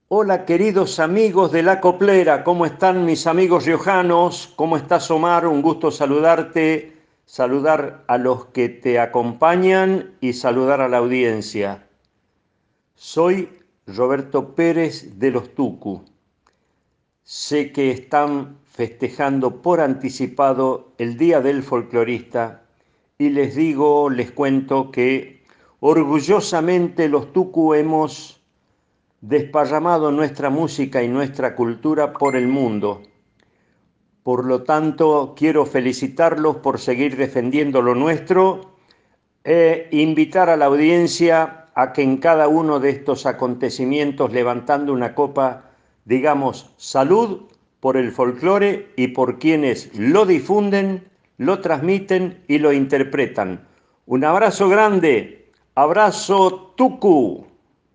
Hola queridos amigos de La Coplera, ¿cómo están mis amigos riojanos? ¿Cómo estás Omar? Un gusto saludarte, saludar a los que te acompañan y saludar a la audiencia. Soy Roberto Pérez de los Tucu. Sé que están festejando por anticipado el Día del Folclorista y les cuento que orgullosamente los Tucu hemos desparramado nuestra música y nuestra cultura por el mundo. Por lo tanto, quiero felicitarlos por seguir defendiendo lo nuestro e invitar a la audiencia a que en cada uno de estos acontecimientos, levantando una copa, digamos salud por el folclore y por quienes lo difunden, lo transmiten y lo interpretan. Un abrazo grande, abrazo Tucu.